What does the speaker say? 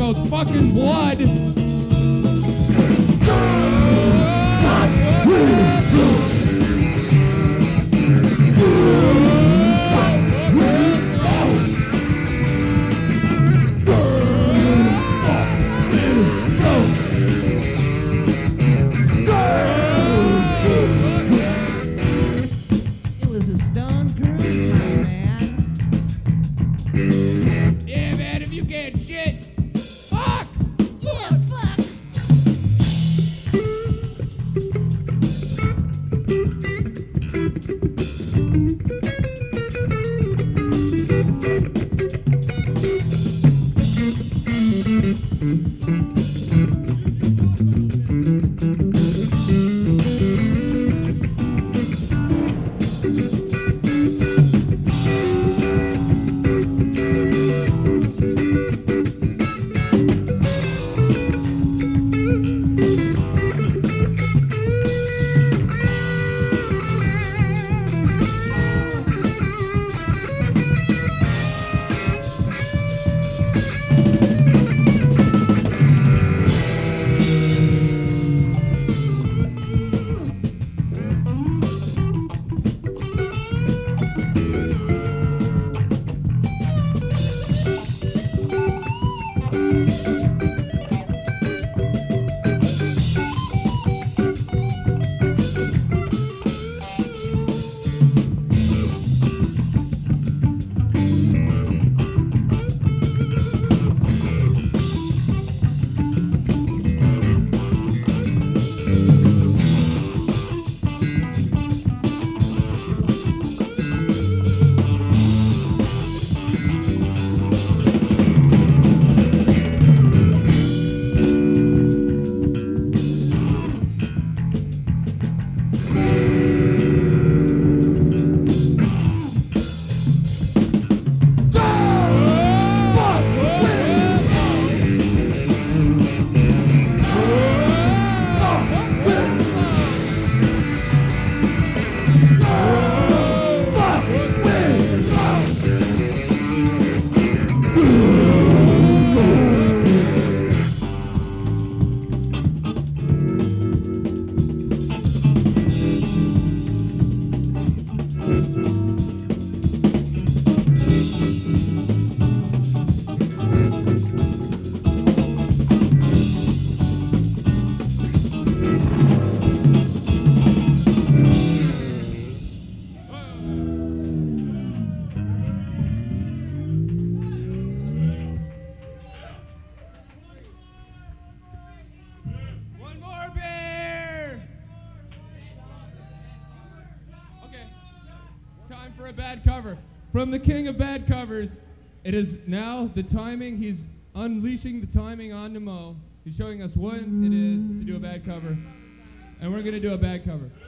goes fucking blood. It was a stone groove, my man. Yeah, man, if you can't shit, fuck! Yeah, fuck. One more beer! Okay, it's time for a bad cover. From the king of bad covers, it is now the timing. He's unleashing the timing on Mo. He's showing us when it is to do a bad cover. And we're going to do a bad cover.